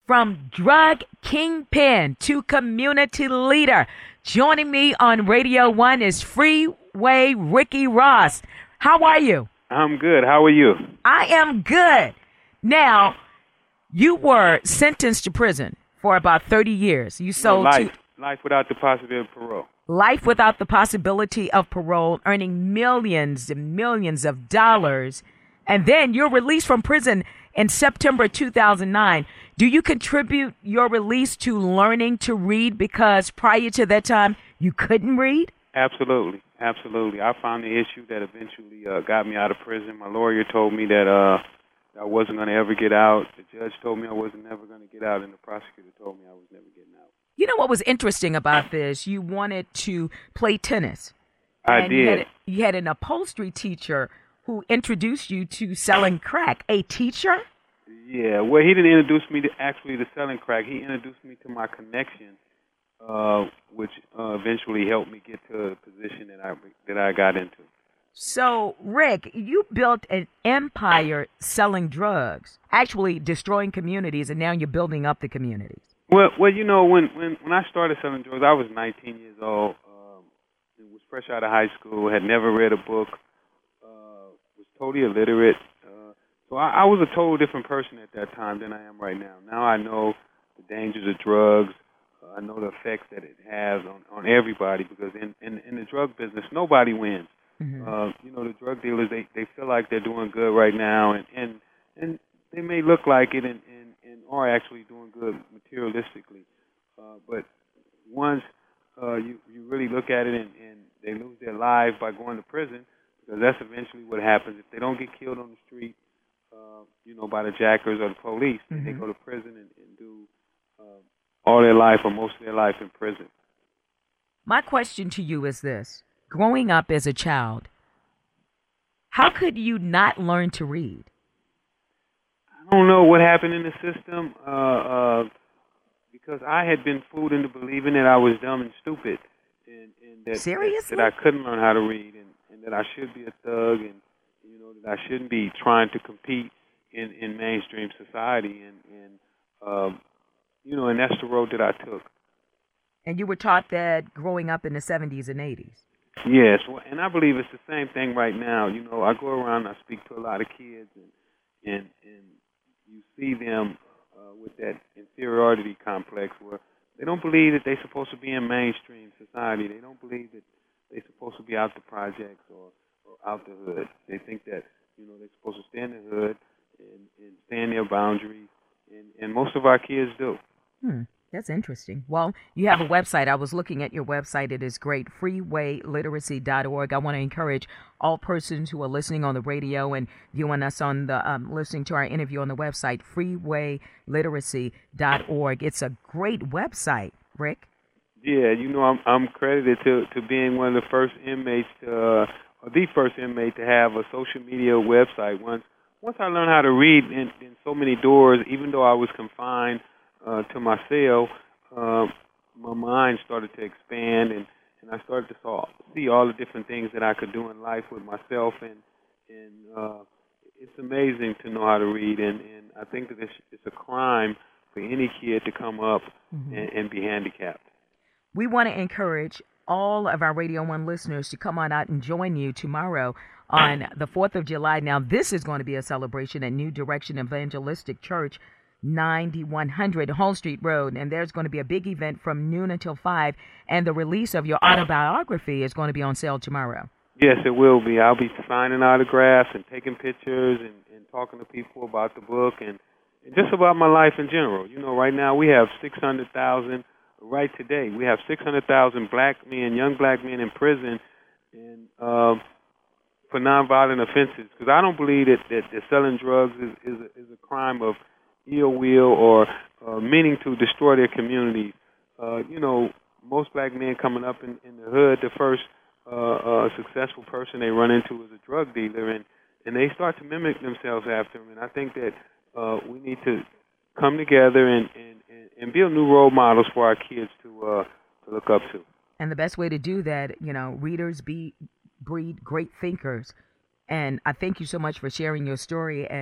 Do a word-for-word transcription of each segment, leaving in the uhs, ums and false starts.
From drug kingpin to community leader, joining me on Radio One is Freeway Ricky Ross. How are you? I'm good. How are you? I am good. Now, you were sentenced to prison for about thirty years. You sold no, life, to life without the possibility of parole. Life without the possibility of parole, earning millions and millions of dollars. And then you're released from prison in September two thousand nine. Do you contribute your release to learning to read because prior to that time you couldn't read? Absolutely. Absolutely. I found the issue that eventually uh, got me out of prison. My lawyer told me that uh, I wasn't going to ever get out. The judge told me I wasn't never going to get out, and the prosecutor told me I was never getting out. You know what was interesting about this? You wanted to play tennis. I and did. You had, you had an upholstery teacher who introduced you to selling crack. A teacher? Yeah, well, he didn't introduce me to actually to selling crack. He introduced me to my connection, uh, which uh, eventually helped me get to the position that I that I got into. So, Rick, you built an empire selling drugs, actually destroying communities, and now you're building up the communities. Well, well, you know, when when, when I started selling drugs, I was nineteen years old. Um, was fresh out of high school, had never read a book, uh, was totally illiterate. So I, I was a total different person at that time than I am right now. Now I know the dangers of drugs. Uh, I know the effects that it has on, on everybody because in, in, in the drug business, nobody wins. Mm-hmm. Uh, you know, the drug dealers, they, they feel like they're doing good right now, and, and, and they may look like it and, and, and are actually doing good materialistically. Uh, but once uh, you, you really look at it and, and they lose their lives by going to prison, because that's eventually what happens. If they don't get killed on the street, Uh, you know, by the jackers or the police, mm-hmm. they go to prison and, and do uh, all their life or most of their life in prison. My question to you is this. Growing up as a child, how could you not learn to read? I don't know what happened in the system uh, uh, because I had been fooled into believing that I was dumb and stupid. And, and that, Seriously? That, that I couldn't learn how to read and, and that I should be a thug and you know, that I shouldn't be trying to compete in, in mainstream society, and, and um, you know, and that's the road that I took. And you were taught that growing up in the seventies and eighties. Yes, well, and I believe it's the same thing right now. You know, I go around, I speak to a lot of kids, and and, and you see them uh, with that inferiority complex where they don't believe that they're supposed to be in mainstream society. They don't believe that they're supposed to be out the projects or out the hood. They think that, you know, they're supposed to stay in the hood and, and stay in their boundaries, and, and most of our kids do. Hmm, that's interesting. Well, you have a website. I was looking at your website. It is great, freeway literacy dot org. I want to encourage all persons who are listening on the radio and viewing us on the, um, listening to our interview on the website, freeway literacy dot org. It's a great website, Rick. Yeah, you know, I'm, I'm credited to, to being one of the first inmates to, uh, the first inmate to have a social media website. Once once I learned how to read in, in so many doors, even though I was confined uh, to my cell, uh, my mind started to expand, and, and I started to saw, see all the different things that I could do in life with myself, and and uh, it's amazing to know how to read, and, and I think that it's, it's a crime for any kid to come up mm-hmm. and, and be handicapped. We want to encourage all of our Radio One listeners to come on out and join you tomorrow on the fourth of July. Now, this is going to be a celebration at New Direction Evangelistic Church, ninety-one hundred Hall Street Road, and there's going to be a big event from noon until five, and the release of your autobiography is going to be on sale tomorrow. Yes, it will be. I'll be signing autographs and taking pictures and, and talking to people about the book and, and just about my life in general. You know, right now we have six hundred thousand. Right today, we have six hundred thousand black men, young black men in prison and um, for nonviolent offenses. Because I don't believe that, that, that selling drugs is, is, a, is a crime of ill will or uh, meaning to destroy their communities. Uh, you know, most black men coming up in, in the hood, the first uh, uh, successful person they run into is a drug dealer, and, and they start to mimic themselves after him. And I think that uh, we need to come together and, and, and build new role models for our kids to uh, to look up to. And the best way to do that, you know, readers be breed great thinkers. And I thank you so much for sharing your story and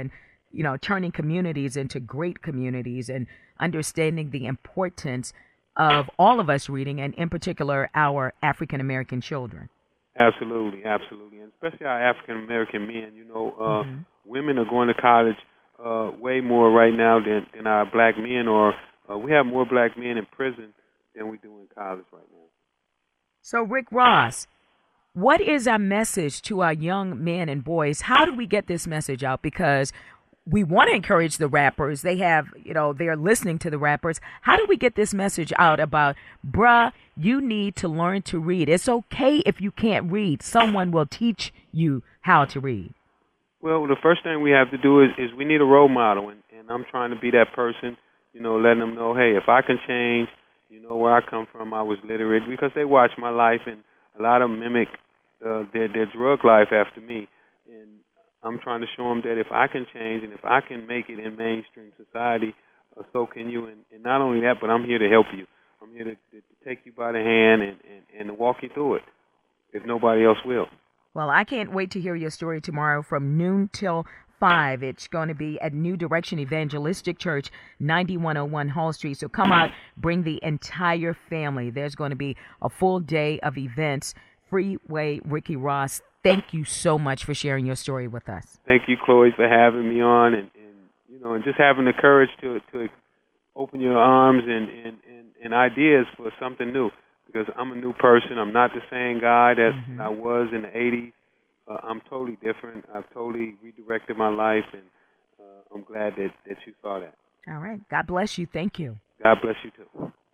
you know, turning communities into great communities and understanding the importance of all of us reading, and in particular, our African American children. Absolutely, absolutely, and especially our African American men. You know, uh, Mm-hmm. women are going to college uh, way more right now than, than our black men, or uh, we have more black men in prison than we do in college right now. So, Rick Ross, what is our message to our young men and boys? How do we get this message out? Because we want to encourage the rappers. They have, you know, they're listening to the rappers. How do we get this message out about, bruh, you need to learn to read? It's okay if you can't read. Someone will teach you how to read. Well, the first thing we have to do is, is we need a role model, and, and I'm trying to be that person, you know, letting them know, hey, if I can change, you know, where I come from, I was literate, because they watch my life, and a lot of them mimic uh, their, their drug life after me. And I'm trying to show them that if I can change and if I can make it in mainstream society, uh, so can you. And, and not only that, but I'm here to help you. I'm here to, to, to take you by the hand and, and, and to walk you through it, if nobody else will. Well, I can't wait to hear your story tomorrow from noon till five. It's going to be at New Direction Evangelistic Church, ninety-one oh one Hall Street. So come out, bring the entire family. There's going to be a full day of events. Freeway Ricky Ross, thank you so much for sharing your story with us. Thank you, Chloe, for having me on, and, and you know, and just having the courage to to open your arms and, and, and, and ideas for something new. Because I'm a new person. I'm not the same guy that mm-hmm. I was in the eighties. Uh, I'm totally different. I've totally redirected my life, and uh, I'm glad that, that you saw that. All right. God bless you. Thank you. God bless you, too.